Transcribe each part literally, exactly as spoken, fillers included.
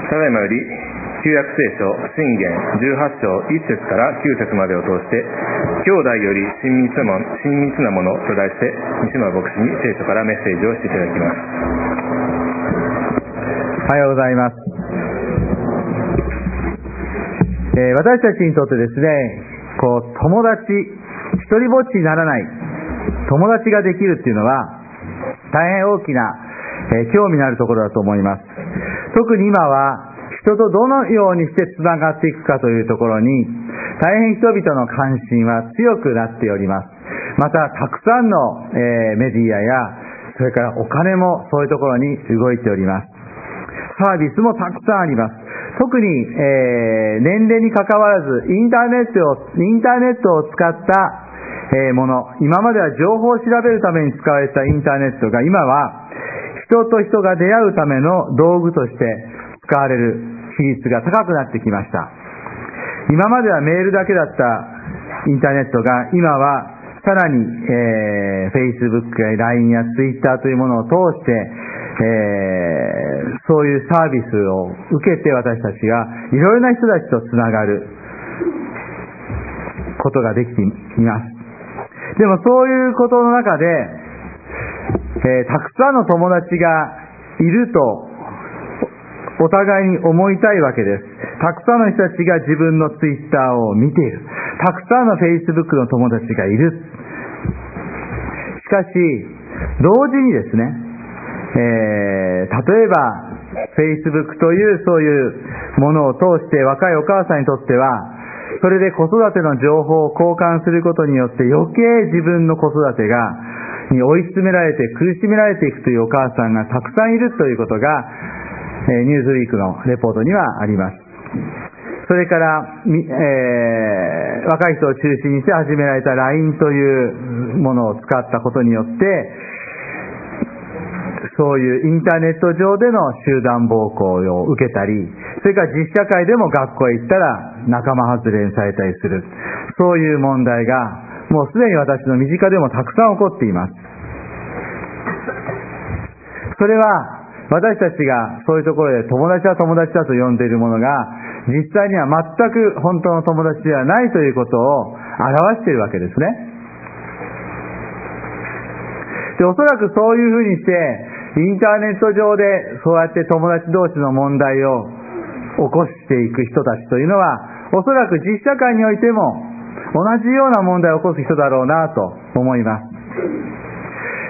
ただいまより旧約聖書箴言じゅうはち章いち節からきゅう節までを通して、兄弟より親密なもの、親密なものと題して西村牧師に聖書からメッセージをしていただきます。 おはようございます。えー、私たちにとってですね、こう友達、一人ぼっちにならない友達ができるっていうのは大変大きな、えー、興味のあるところだと思います。特に今は人とどのようにしてつながっていくかというところに大変人々の関心は強くなっております。またたくさんの、えー、メディアやそれからお金もそういうところに動いております。サービスもたくさんあります。特に、えー、年齢にかかわらずインターネットをインターネットを使った、えー、もの、今までは情報を調べるために使われたインターネットが今は人と人が出会うための道具として使われる比率が高くなってきました。今まではメールだけだったインターネットが今はさらに、えー、Facebook や ライン や Twitter というものを通して、えー、そういうサービスを受けて私たちがいろいろな人たちとつながることができています。でもそういうことの中で、えー、たくさんの友達がいるとお互いに思いたいわけです。たくさんの人たちが自分のツイッターを見ている。たくさんのフェイスブックの友達がいる。しかし同時にですね、えー、例えばフェイスブックというそういうものを通して若いお母さんにとってはそれで子育ての情報を交換することによって余計自分の子育てがに追い詰められて苦しめられていくというお母さんがたくさんいるということがニューズウィークのレポートにはあります。それから、えー、若い人を中心にして始められた ライン というものを使ったことによってそういうインターネット上での集団暴行を受けたり、それから実社会でも学校へ行ったら仲間外れにされたりする、そういう問題がもうすでに私の身近でもたくさん起こっています。それは私たちがそういうところで友達は友達だと呼んでいるものが実際には全く本当の友達ではないということを表しているわけですね。で、おそらくそういうふうにしてインターネット上でそうやって友達同士の問題を起こしていく人たちというのはおそらく実社会においても同じような問題を起こす人だろうなと思います。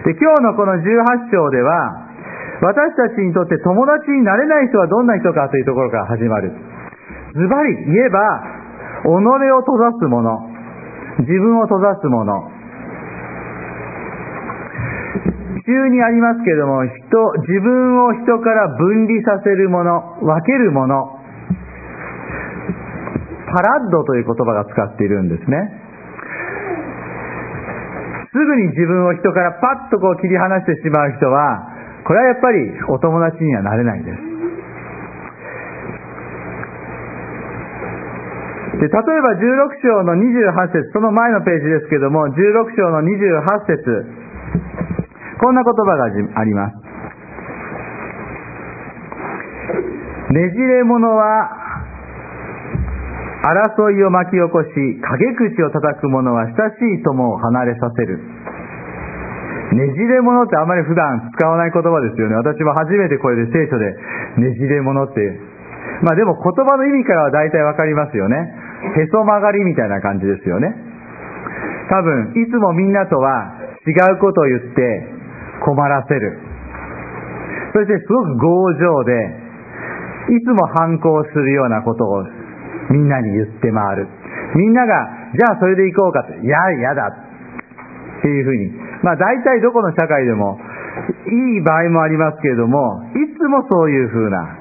で、今日のこのじゅうはち章では私たちにとって友達になれない人はどんな人かというところから始まる。ズバリ言えば己を閉ざす者、自分を閉ざす者、中にありますけれども、人、自分を人から分離させるもの、分けるもの、パラッドという言葉が使っているんですね。すぐに自分を人からパッとこう切り離してしまう人は、これはやっぱりお友達にはなれないんです。で、例えばじゅうろく章のにじゅうはち節、その前のページですけども、じゅうろく章のにじゅうはち節、こんな言葉があります。ねじれ者は争いを巻き起こし、陰口を叩く者は親しい友を離れさせる。ねじれ者ってあまり普段使わない言葉ですよね。私も初めてこれで聖書でねじれ者って、まあでも言葉の意味からは大体わかりますよね。へそ曲がりみたいな感じですよね。多分いつもみんなとは違うことを言って困らせる。そしてすごく強情でいつも反抗するようなことをみんなに言って回る。みんながじゃあそれで行こうかって、いや嫌だっていうふうに、まあ大体どこの社会でもいい場合もありますけれども、いつもそういうふうな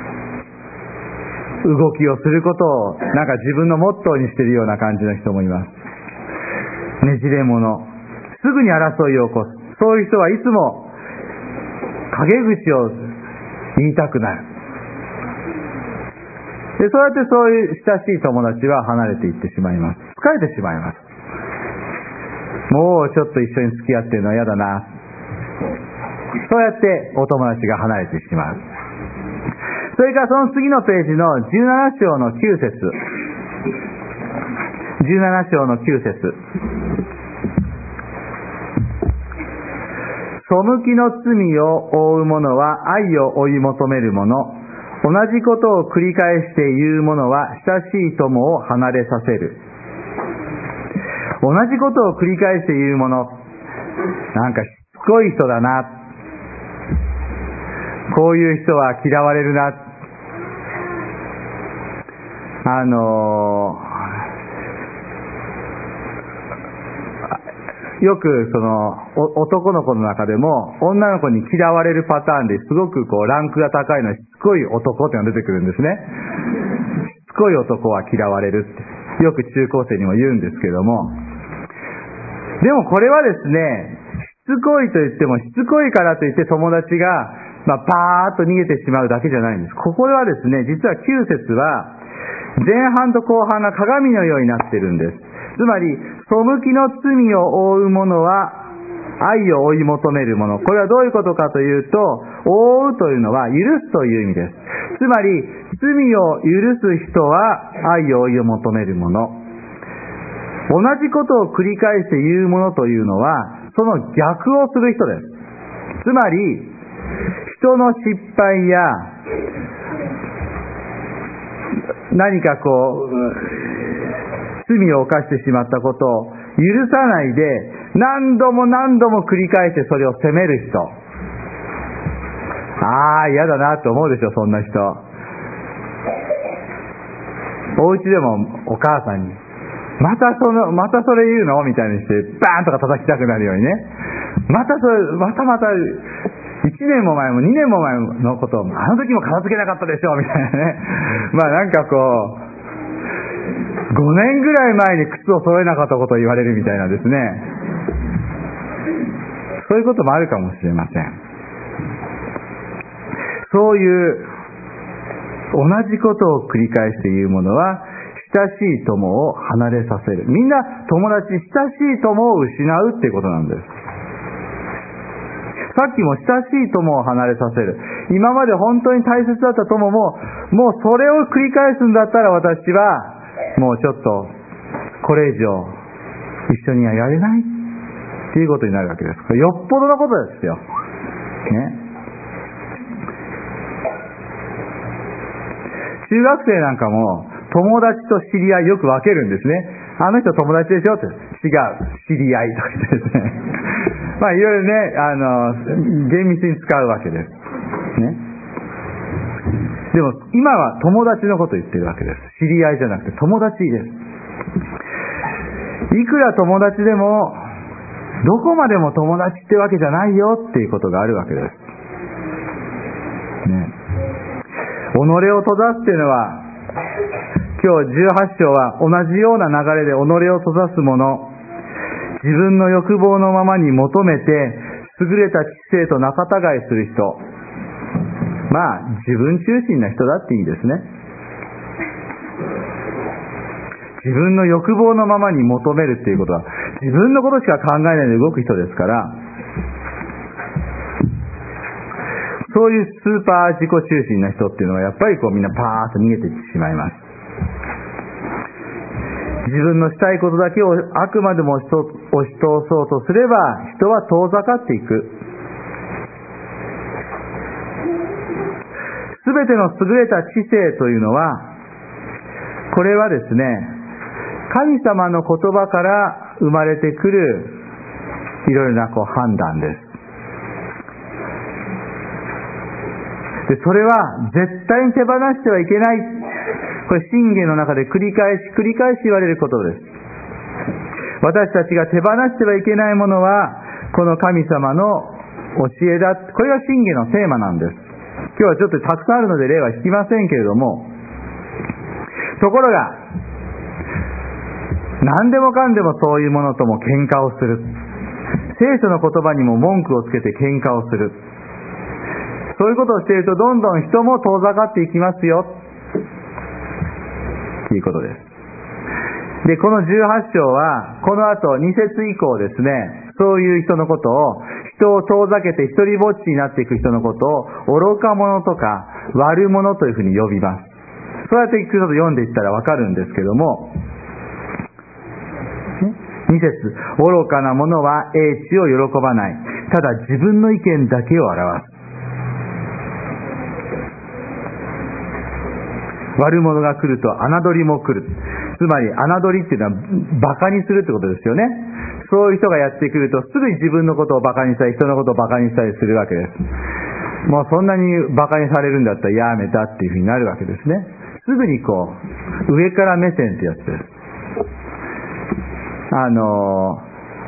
動きをすることをなんか自分のモットーにしているような感じの人もいます。ねじれ者、すぐに争いを起こす。そういう人はいつも陰口を言いたくなる。で、そうやってそういう親しい友達は離れていってしまいます。疲れてしまいます。もうちょっと一緒に付き合ってるのは嫌だな。そうやってお友達が離れてしまう。 それからその次のページのじゅうなな章のきゅう節。じゅうなな章のきゅう節。背きの罪を負う者は愛を追い求める者。同じことを繰り返して言う者は親しい友を離れさせる。同じことを繰り返して言う者。なんかしつこい人だな。こういう人は嫌われるな。あのー、よくその男の子の中でも女の子に嫌われるパターンですごくこうランクが高いのはしつこい男っていうのが出てくるんですね。しつこい男は嫌われるってよく中高生にも言うんですけども、でもこれはですね、しつこいと言ってもしつこいからといって友達がまあパーッと逃げてしまうだけじゃないんです。ここはですね、実はきゅう節は前半と後半が鏡のようになっているんです。つまり、背きの罪を負う者は愛を追い求める者。これはどういうことかというと、覆うというのは許すという意味です。つまり、罪を許す人は愛を追い求める者。同じことを繰り返して言う者というのは、その逆をする人です。つまり、人の失敗や、何かこう、罪を犯してしまったことを許さないで何度も何度も繰り返してそれを責める人。ああ、嫌だなと思うでしょ、そんな人。お家でもお母さんにまたそのまたそれ言うのみたいにしてバーンとか叩きたくなるようにね、またそれまたまたいちねんも前もにねんも前のことをあの時も片付けなかったでしょみたいなね。まあなんかこうごねんぐらい前に靴を揃えなかったことを言われるみたいなですね、そういうこともあるかもしれません。そういう同じことを繰り返して言うものは親しい友を離れさせる。みんな友達、親しい友を失うっていうことなんです。さっきも親しい友を離れさせる。今まで本当に大切だった友ももうそれを繰り返すんだったら私はもうちょっとこれ以上一緒にはやれないっていうことになるわけです。これよっぽどのことですよ、ね、中学生なんかも友達と知り合いよく分けるんですね。あの人友達でしょって、違う、知り合いとか言ってですねまあいろいろね、あの厳密に使うわけですね。でも今は友達のことを言ってるわけです。知り合いじゃなくて友達です。いくら友達でもどこまでも友達ってわけじゃないよっていうことがあるわけです、ね、己を閉ざすっていうのは今日じゅうはち章は同じような流れで己を閉ざす者、自分の欲望のままに求めて優れた知性と仲違いする人、まあ自分中心な人だっていいですね。自分の欲望のままに求めるっていうことは自分のことしか考えないで動く人ですから、そういうスーパー自己中心な人っていうのはやっぱりこうみんなパーッと逃げていってしまいます。自分のしたいことだけをあくまでも押し通そうとすれば人は遠ざかっていく。すべての優れた知性というのは、これはですね、神様の言葉から生まれてくるいろいろなこう判断です。で、それは絶対に手放してはいけない。これ箴言の中で繰り返し繰り返し言われることです。私たちが手放してはいけないものはこの神様の教えだ。これが箴言のテーマなんです。今日はちょっとたくさんあるので例は引きませんけれども、ところが何でもかんでもそういうものとも喧嘩をする。聖書の言葉にも文句をつけて喧嘩をする。そういうことをしているとどんどん人も遠ざかっていきますよということです。で、このじゅうはち章はこの後に節以降ですね、そういう人のことを、人を遠ざけて一人ぼっちになっていく人のことを愚か者とか悪者というふうに呼びます。そうやってちょっと読んでいったらわかるんですけども、に節、愚かな者は英知を喜ばない。ただ自分の意見だけを表す。悪者が来ると侮りも来る。つまり侮りっていうのはバカにするってことですよね。そういう人がやってくるとすぐに自分のことをバカにしたり人のことをバカにしたりするわけです。もうそんなにバカにされるんだったらやめたっていうふうになるわけですね。すぐにこう上から目線ってやつです。あの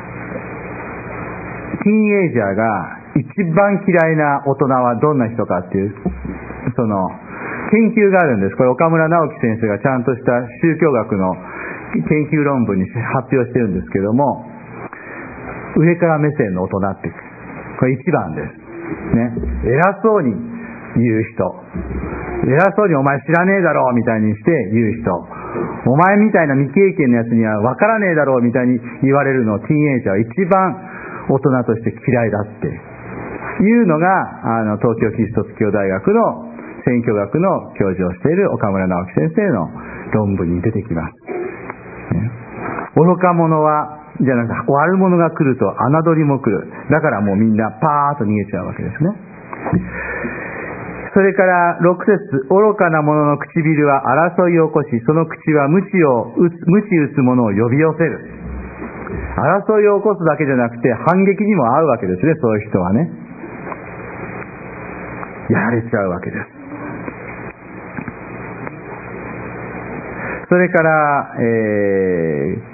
ティーンエイジャーが一番嫌いな大人はどんな人かっていうその研究があるんです。これ岡村直樹先生がちゃんとした宗教学の研究論文に発表してるんですけども、上から目線の大人ってこれ一番ですね。偉そうに言う人、偉そうにお前知らねえだろうみたいにして言う人、お前みたいな未経験のやつには分からねえだろうみたいに言われるのをティーンエイジャーは一番大人として嫌いだっていうのがあの東京キリスト教大学の選挙学の教授をしている岡村直樹先生の論文に出てきます、ね、愚か者はじゃなくて悪者が来ると侮りも来る。だからもうみんなパーッと逃げちゃうわけですね。それからろく節、愚かな者の唇は争いを起こし、その口は無知を打つ、無知打つ者を呼び寄せる。争いを起こすだけじゃなくて反撃にも合うわけですね。そういう人はねやられちゃうわけです。それから、えー、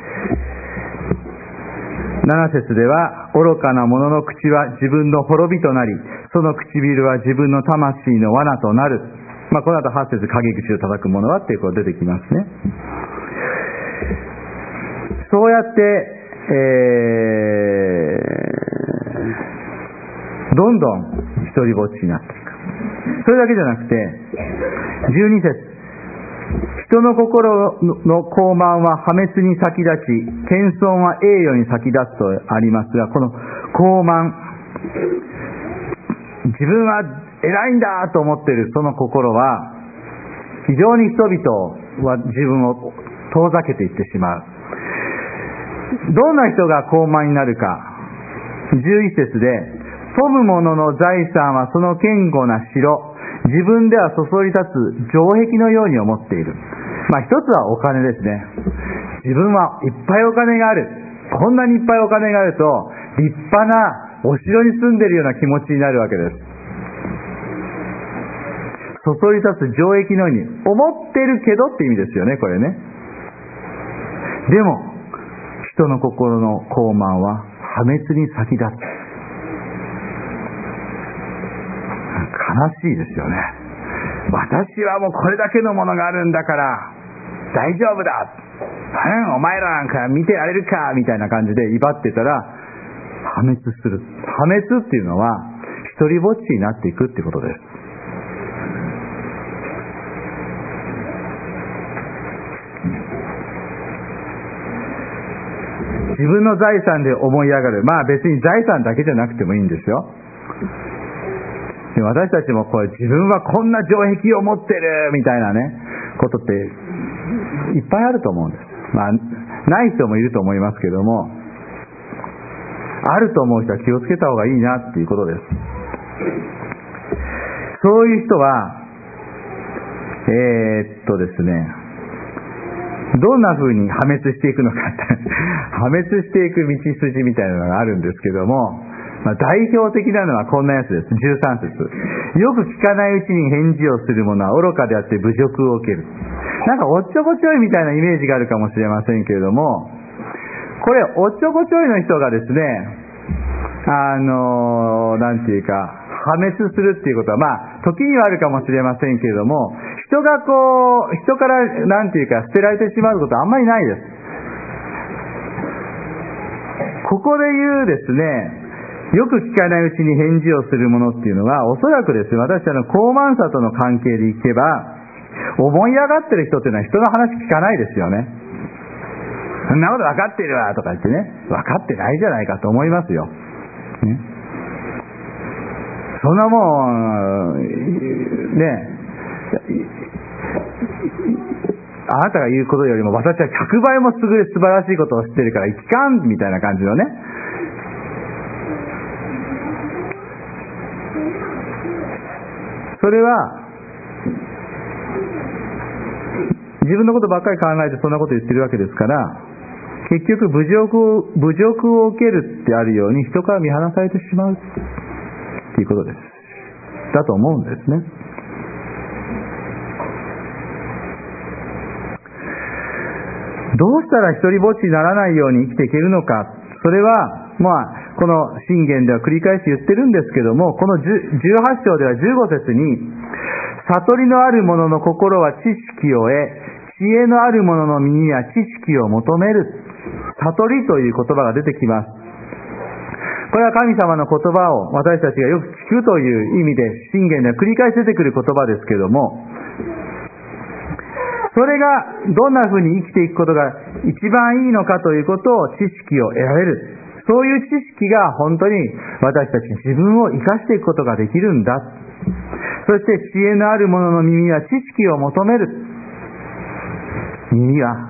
なな節では愚かな者の口は自分の滅びとなり、その唇は自分の魂の罠となる。まあ、この後はち節、陰口を叩く者はっていうことが出てきますね。そうやって、えー、どんどん一人ぼっちになっていく。それだけじゃなくてじゅうに節、人の心の高慢は破滅に先立ち、謙遜は栄誉に先立つとありますが、この高慢、自分は偉いんだと思っているその心は非常に人々は自分を遠ざけていってしまう。どんな人が高慢になるか。じゅういち節で、富む者の財産はその堅固な城、自分ではそそり立つ城壁のように思っている。まあ一つはお金ですね。自分はいっぱいお金がある。こんなにいっぱいお金があると立派なお城に住んでいるような気持ちになるわけです。そそり立つ城壁のように思ってるけどって意味ですよね、これね。でも人の心の高慢は破滅に先立つ。悲しいですよね。私はもうこれだけのものがあるんだから大丈夫だ、うん、お前らなんか見てられるかみたいな感じで威張ってたら破滅する。破滅っていうのは一人ぼっちになっていくっていうことです。自分の財産で思い上がる。まあ別に財産だけじゃなくてもいいんですよ。で私たちもこれ自分はこんな城壁を持ってるみたいなねことっていっぱいあると思うんです。まあない人もいると思いますけども、あると思う人は気をつけた方がいいなっていうことです。そういう人はえー、っとですねどんな風に破滅していくのかって破滅していく道筋みたいなのがあるんですけども、まあ、代表的なのはこんなやつです。じゅうさん節、よく聞かないうちに返事をする者は愚かであって侮辱を受ける。なんかおっちょこちょいみたいなイメージがあるかもしれませんけれども、これおっちょこちょいの人がですねあのなんていうか破滅するっていうことはまあ時にはあるかもしれませんけれども、人がこう人からなんていうか捨てられてしまうことはあんまりないです。ここで言うですねよく聞かないうちに返事をするものっていうのはおそらくですね私たちの高慢さとの関係でいけば思い上がってる人っていうのは人の話聞かないですよね。そんなこと分かってるわとか言ってね分かってないじゃないかと思いますよ、ね、そんなもんねあなたが言うことよりも私はひゃくばいも優れ素晴らしいことを知ってるからいかんみたいな感じのね、それは自分のことばっかり考えてそんなこと言ってるわけですから、結局侮辱を、侮辱を受けるってあるように人から見放されてしまうっていうことです。だと思うんですね。どうしたら一人ぼっちにならないように生きていけるのか。それは、まあ、この箴言では繰り返し言ってるんですけども、このじゅうはち章ではじゅうご節に、悟りのある者の心は知識を得、知恵のある者の身には知識を求める。悟りという言葉が出てきます。これは神様の言葉を私たちがよく聞くという意味で箴言では繰り返し出てくる言葉ですけども、それがどんな風に生きていくことが一番いいのかということを知識を得られる。そういう知識が本当に私たち自分を生かしていくことができるんだ。そして知恵のある者の耳は知識を求める。耳は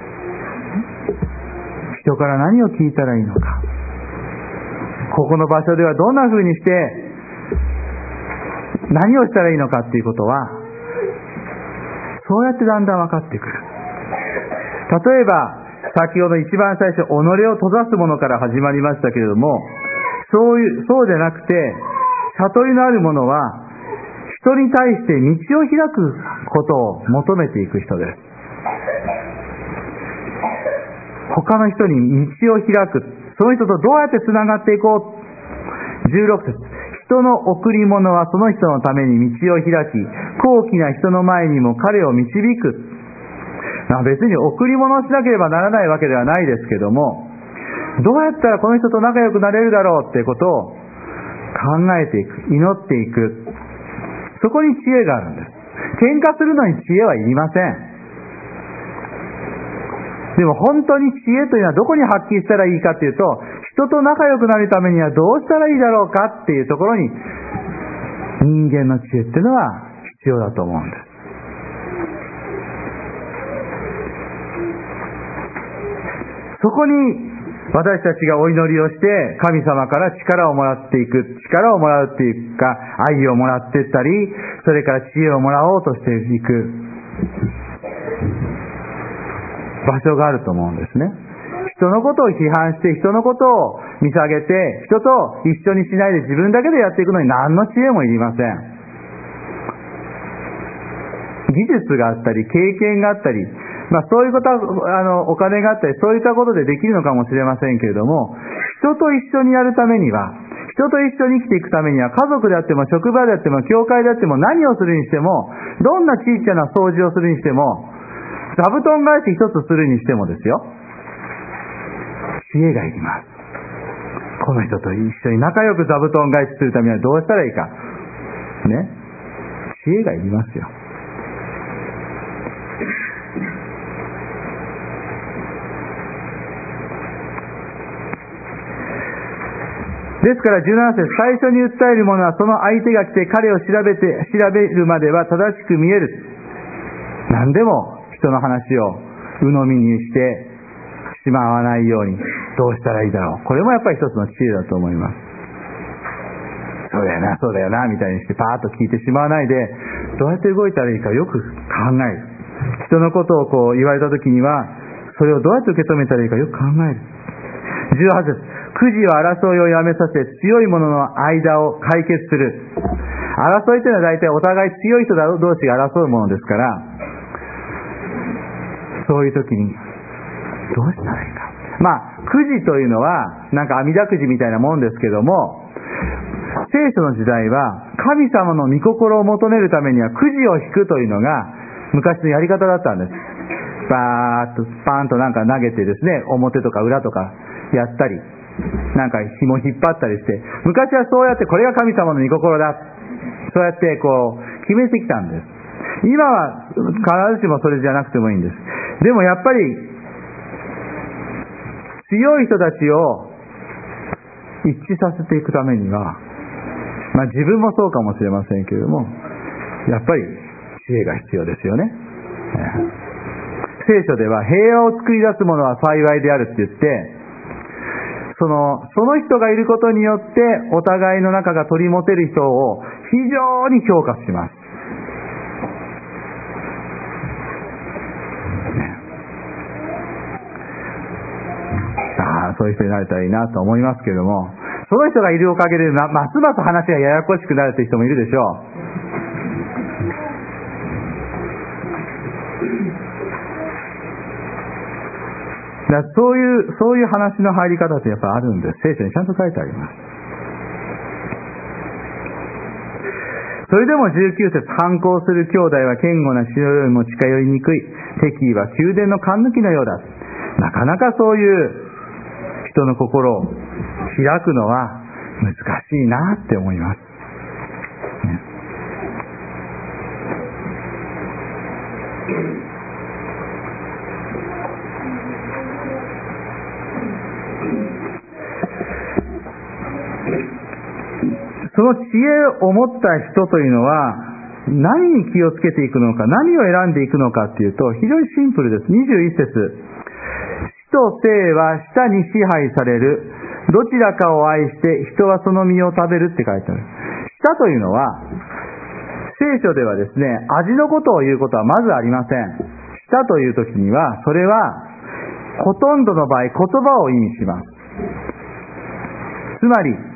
人から何を聞いたらいいのか、ここの場所ではどんな風にして何をしたらいいのかっていうことは、そうやってだんだん分かってくる。例えば先ほど一番最初、己を閉ざすものから始まりましたけれども、そういう、そうじゃなくて、悟りのある者は、人に対して道を開くことを求めていく人です。他の人に道を開く。その人とどうやってつながっていこう。じゅうろく節。人の贈り物はその人のために道を開き、高貴な人の前にも彼を導く。別に贈り物をしなければならないわけではないですけども、どうやったらこの人と仲良くなれるだろうっていうことを考えていく、祈っていく。そこに知恵があるんです。喧嘩するのに知恵はいりません。でも本当に知恵というのはどこに発揮したらいいかというと、人と仲良くなるためにはどうしたらいいだろうかっていうところに、人間の知恵っていうのは必要だと思うんです。そこに私たちがお祈りをして神様から力をもらっていく、力をもらうっていうか愛をもらっていったり、それから知恵をもらおうとしていく場所があると思うんですね。人のことを批判して人のことを見下げて人と一緒にしないで自分だけでやっていくのに何の知恵もいりません。技術があったり経験があったり、まあそういうことはあのお金があったりそういったことでできるのかもしれませんけれども、人と一緒にやるためには、人と一緒に生きていくためには、家族であっても職場であっても教会であっても何をするにしても、どんな小さな掃除をするにしても、座布団返し一つするにしてもですよ、知恵がいります。この人と一緒に仲良く座布団返しするためにはどうしたらいいかね、知恵がいりますよ。ですからじゅうなな節、最初に訴えるものはその相手が来て彼を調べて調べるまでは正しく見える。何でも人の話を鵜呑みにしてしまわないようにどうしたらいいだろう。これもやっぱり一つの知恵だと思います。そうだよなそうだよなみたいにしてパーッと聞いてしまわないで、どうやって動いたらいいかよく考える。人のことをこう言われた時にはそれをどうやって受け止めたらいいかよく考える。じゅうはち節、くじは争いをやめさせ強い者の間を解決する。争いというのは大体お互い強い人同士が争うものですから、そういう時にどうしたらいいか。まあくじというのはなんか網だくじみたいなもんですけども、聖書の時代は神様の御心を求めるためにはくじを引くというのが昔のやり方だったんです。バーッとパーンとなんか投げてですね、表とか裏とかやったり、なんか紐引っ張ったりして、昔はそうやってこれが神様の御心だ、そうやってこう決めてきたんです。今は必ずしもそれじゃなくてもいいんです。でもやっぱり強い人たちを一致させていくためには、まあ自分もそうかもしれませんけれども、やっぱり知恵が必要ですよね。聖書では平和を作り出す者は幸いであるって言って、その、その人がいることによってお互いの仲が取り持てる人を非常に評価します。ああ、そういう人になれたらいいなと思いますけれども、その人がいるおかげでなますます話がややこしくなるという人もいるでしょう。だそういう、そういう話の入り方ってやっぱあるんです。聖書にちゃんと書いてあります。それでもじゅうきゅう節、反抗する兄弟は堅固な城よりも近寄りにくい。敵意は宮殿の勘抜きのようだ。なかなかそういう人の心を開くのは難しいなって思います。ね、その知恵を持った人というのは何に気をつけていくのか、何を選んでいくのかっていうと非常にシンプルです。にじゅういち節、死と生は舌に支配される。どちらかを愛して人はその実を食べるって書いてある。舌というのは聖書ではですね、味のことを言うことはまずありません。舌という時にはそれはほとんどの場合言葉を意味します。つまり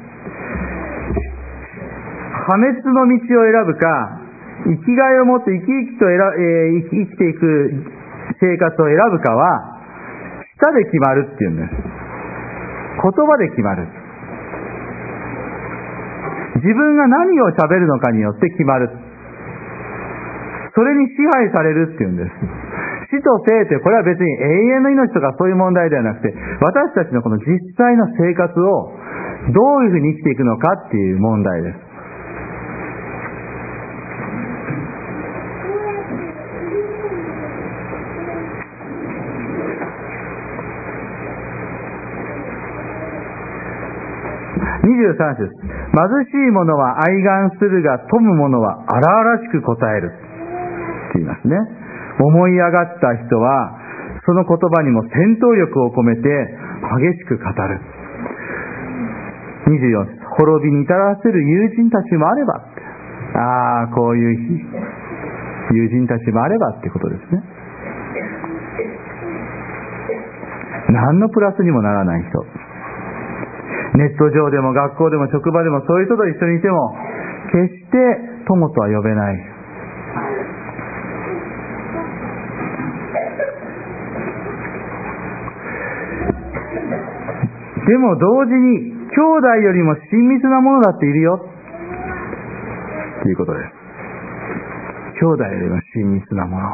破滅の道を選ぶか、生きがいを持って生き生きと選、えー、生きていく生活を選ぶかは舌で決まるっていうんです。言葉で決まる。自分が何を喋るのかによって決まる。それに支配されるっていうんです。死と生ってこれは別に永遠の命とかそういう問題ではなくて、私たちのこの実際の生活をどういうふうに生きていくのかっていう問題です。にじゅうさん節、貧しい者は愛願するが富む者は荒々しく答えるって言いますね。思い上がった人はその言葉にも戦闘力を込めて激しく語る。にじゅうよん節、滅びに至らせる友人たちもあれば、ああこういう友人たちもあればってことですね。何のプラスにもならない人、ネット上でも学校でも職場でもそういう人と一緒にいても決して友とは呼べない。でも同時に兄弟よりも親密なものだっているよということです。兄弟よりも親密なもの、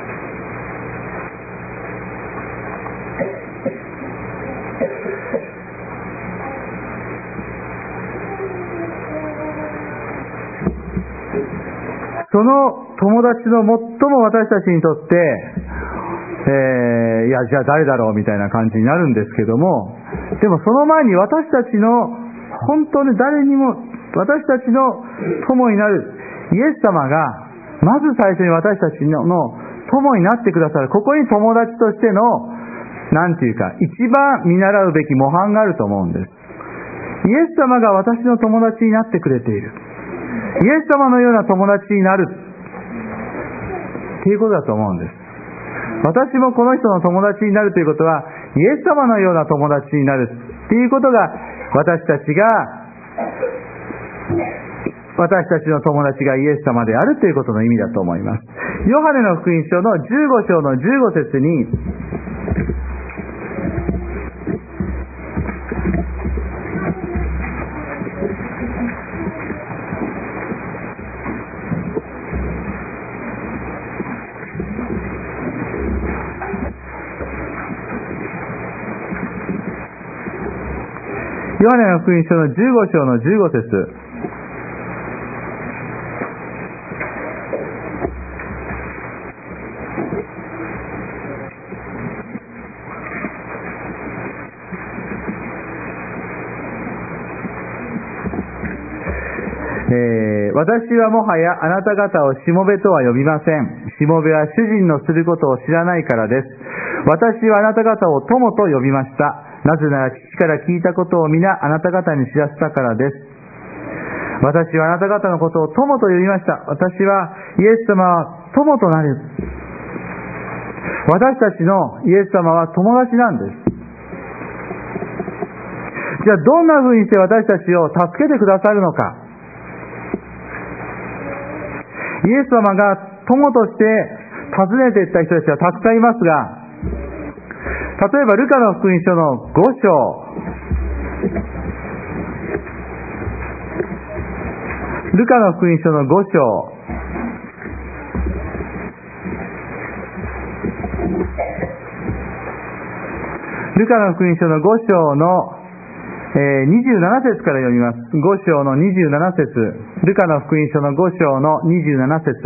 その友達の最も私たちにとって、えー、いやじゃあ誰だろうみたいな感じになるんですけども、でもその前に私たちの本当に誰にも私たちの友になるイエス様がまず最初に私たちの友になってくださる。ここに友達としてのなんていうか一番見習うべき模範があると思うんです。イエス様が私の友達になってくれている。イエス様のような友達になるっていうことだと思うんです。私もこの人の友達になるということはイエス様のような友達になるっていうことが、私たちが私たちの友達がイエス様であるということの意味だと思います。ヨハネの福音書のじゅうご章のじゅうご節にヨハネの福音書のじゅうご章のじゅうご節、えー、 ー、私はもはやあなた方をしもべとは呼びません。しもべは主人のすることを知らないからです。私はあなた方を友と呼びました。なぜなら父から聞いたことを皆あなた方に知らせたからです。私はあなた方のことを友と呼びました。私はイエス様は友となる。私たちのイエス様は友達なんです。じゃあどんな風にして私たちを助けてくださるのか。イエス様が友として訪ねていった人たちはたくさんいますが、例えばルカの福音書のご章、ルカの福音書のご章、ルカの福音書のご章の、えー、にじゅうなな節から読みます。ご章のにじゅうなな節、ルカの福音書のご章のにじゅうなな節。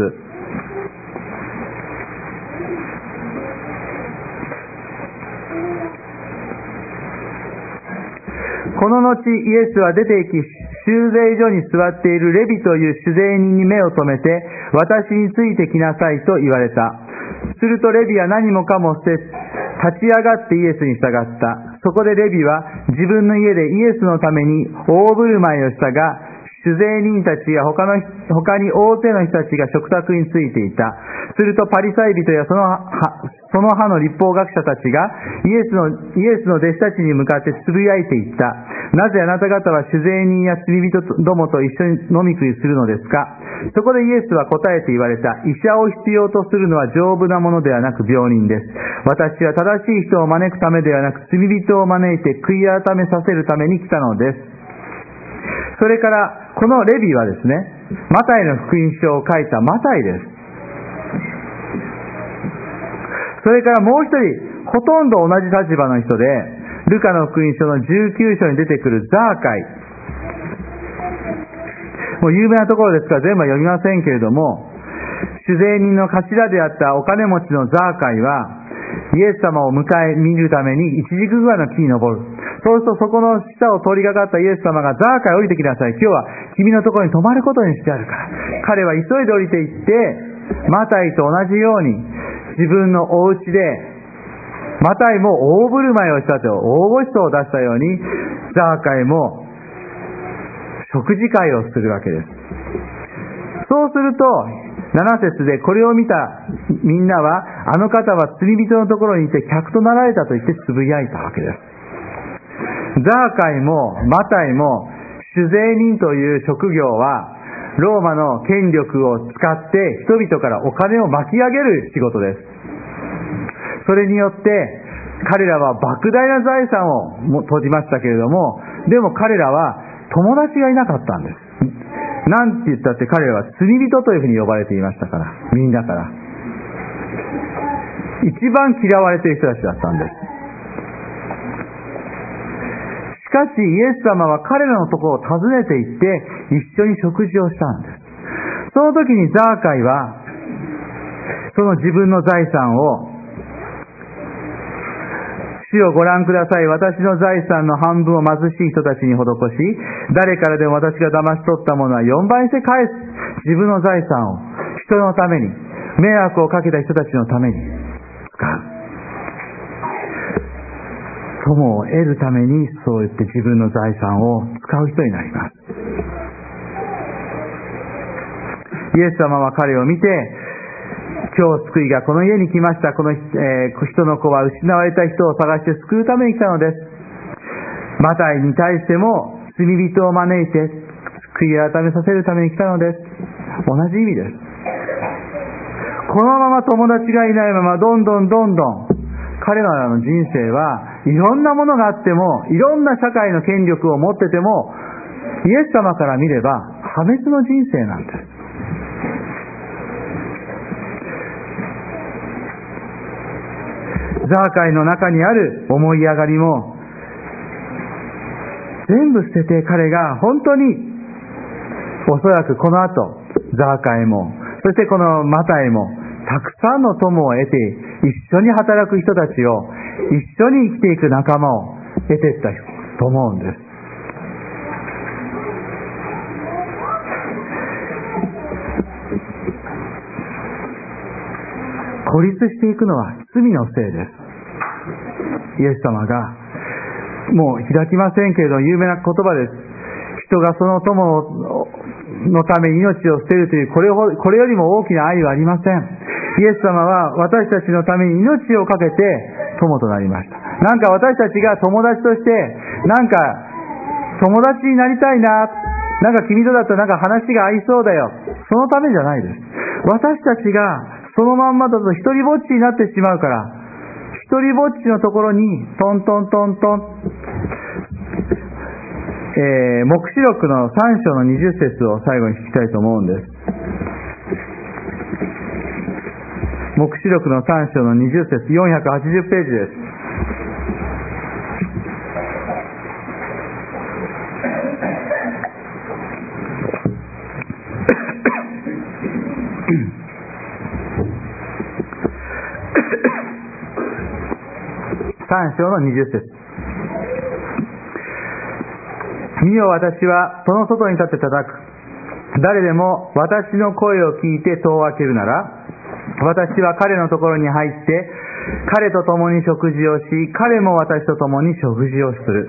この後イエスは出て行き、修税所に座っているレビという主税人に目を留めて、私についてきなさいと言われた。するとレビは何もかも捨て、立ち上がってイエスに従った。そこでレビは自分の家でイエスのために大振る舞いをしたが、主税人たちや他の他に大勢の人たちが食卓についていた。するとパリサイ人やそのその派の立法学者たちがイエスのイエスの弟子たちに向かってつぶやいていった。なぜあなた方は主税人や罪人どもと一緒に飲み食いするのですか。そこでイエスは答えて言われた。医者を必要とするのは丈夫なものではなく病人です。私は正しい人を招くためではなく罪人を招いて悔い改めさせるために来たのです。それからこのレビはですね、マタイの福音書を書いたマタイです。それからもう一人、ほとんど同じ立場の人で、ルカの福音書のじゅうきゅう章に出てくるザーカイ。もう有名なところですから全部は読みませんけれども、主税人の頭であったお金持ちのザーカイは、イエス様を迎え見るために一軸ぐらいの木に登る。そうするとそこの下を通りかかったイエス様が、ザーカイ降りてきなさい。今日は君のところに泊まることにしてあるから。彼は急いで降りていって、マタイと同じように自分のお家で、マタイも大振る舞いをしたと、大ごちそうを出したように、ザーカイも食事会をするわけです。そうすると、なな節でこれを見たみんなは、あの方は罪人のところにいて客となられたと言ってつぶやいたわけです。ザーカイもマタイも主税人という職業はローマの権力を使って人々からお金を巻き上げる仕事です。それによって彼らは莫大な財産を閉じましたけれども、でも彼らは友達がいなかったんです。なんて言ったって彼らは罪人というふうに呼ばれていましたから、みんなから一番嫌われている人たちだったんです。しかしイエス様は彼らのところを訪ねて行って一緒に食事をしたんです。その時にザーカイはその自分の財産を、主をご覧ください、私の財産の半分を貧しい人たちに施し、誰からでも私が騙し取ったものはよんばいにして返す。自分の財産を人のために、迷惑をかけた人たちのために使う。友を得るためにそう言って自分の財産を使う人になります。イエス様は彼を見て、今日救いがこの家に来ました。この、えー、人の子は失われた人を探して救うために来たのです。マタイに対しても罪人を招いて悔い改めさせるために来たのです。同じ意味です。このまま友達がいないままどんどんどんどん彼らの人生はいろんなものがあっても、いろんな社会の権力を持ってても、イエス様から見れば破滅の人生なんです。ザーカイの中にある思い上がりも全部捨てて、彼が本当におそらくこの後ザーカイもそしてこのマタイもたくさんの友を得て、一緒に働く人たちを、一緒に生きていく仲間を得ていったと思うんです。 孤立していくのは罪のせいです。イエス様がもう開きませんけれど有名な言葉です。人がその友のために命を捨てるというこれをこれよりも大きな愛はありません。イエス様は私たちのために命を懸けて友となりました。なんか私たちが友達としてなんか友達になりたいな、なんか君とだったらなんか話が合いそうだよ、そのためじゃないです。私たちがそのまんまだと一人ぼっちになってしまうから、一人ぼっちのところにトントントントン、えー、黙示録のさん章のにじゅっ節を最後に聞きたいと思うんです。黙示録のさん章のにじゅっ節、よんひゃくはちじゅうページです。さん章のにじゅっ節。見よ、私は戸の外に立って叩く。誰でも私の声を聞いて戸を開けるなら、私は彼のところに入って彼と共に食事をし、彼も私と共に食事をする。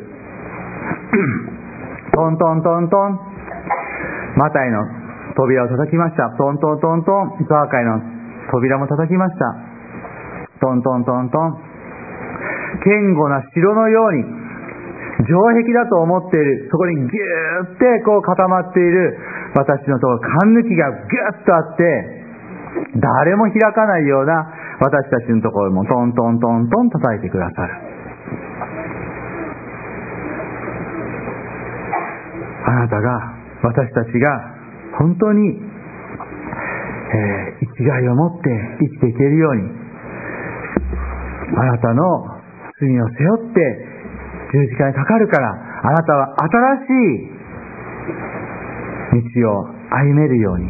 トントントントン、マタイの扉を叩きました。トントントントン、ザーカイの扉も叩きました。トントントントン、堅固な城のように城壁だと思っている、そこにギューってこう固まっている私のところ、缶抜きがギュッとあって誰も開かないような私たちのところもトントントントン叩いてくださる。あなたが、私たちが本当に、えー、生きがいを持って生きていけるように、あなたの罪を背負って十字架にかかるから、あなたは新しい道を歩めるように、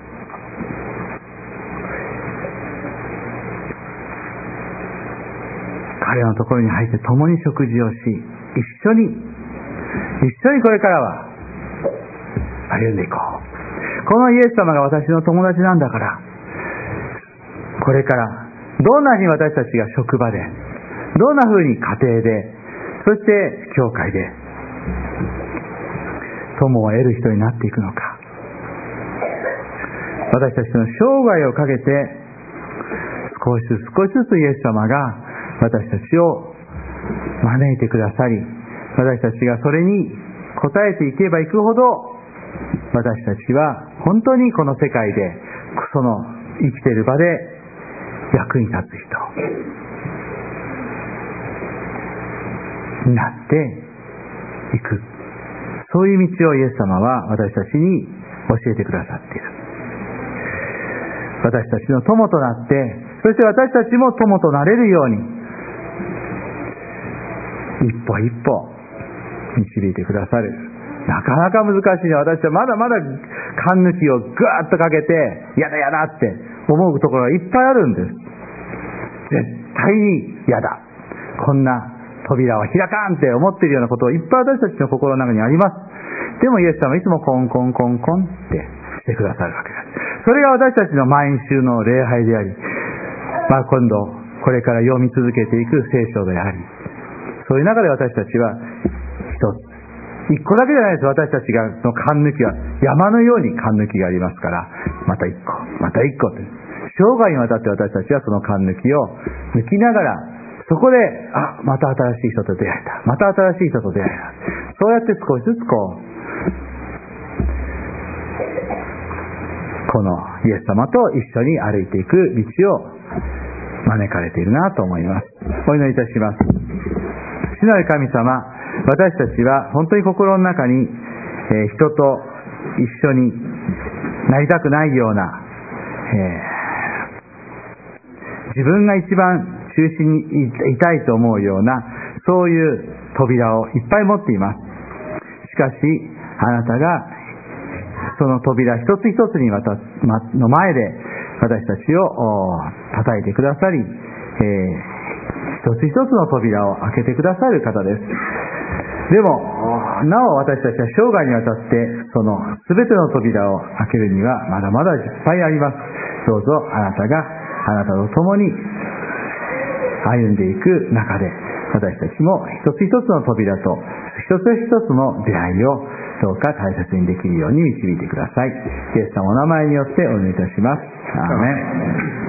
彼のところに入って共に食事をし、一緒に一緒にこれからは歩んでいこう。このイエス様が私の友達なんだから、これからどんなに私たちが職場で、どんな風に家庭で、そして教会で友を得る人になっていくのか。私たちの生涯をかけて少しずつ少しずつイエス様が私たちを招いてくださり、私たちがそれに応えていけばいくほど、私たちは本当にこの世界でその生きている場で役に立つ人になっていく、そういう道をイエス様は私たちに教えてくださっている。私たちの友となって、そして私たちも友となれるように一歩一歩導いてくださる。なかなか難しいね。私はまだまだ缶抜きをぐわっとかけてやだやだって思うところがいっぱいあるんです。絶対にやだ、こんな扉は開かんって思っているようなことをいっぱい私たちの心の中にあります。でもイエス様はいつもコンコンコンコンってしてくださるわけです。それが私たちの毎週の礼拝であり、まあ、今度これから読み続けていく聖書であり、そういう中で私たちは一つ、一個だけじゃないです。私たちがの勘抜きは山のように勘抜きがありますから、また一個また一個って、生涯にわたって私たちはその勘抜きを抜きながら、そこであまた新しい人と出会えた、また新しい人と出会えた、そうやって少しずつこうこのイエス様と一緒に歩いていく道を招かれているなと思います。お祈りいたします。主なる神様、私たちは本当に心の中に、えー、人と一緒になりたくないような、えー、自分が一番中心にいたいと思うような、そういう扉をいっぱい持っています。しかしあなたがその扉一つ一つにわたの前で私たちを叩いてくださり、えー一つ一つの扉を開けてくださる方です。でもなお私たちは生涯にわたってその全ての扉を開けるにはまだまだいっぱいあります。どうぞあなたがあなたと共に歩んでいく中で、私たちも一つ一つの扉と一つ一つの出会いをどうか大切にできるように導いてください。イエス様のお名前によってお祈りいたします。アーメン。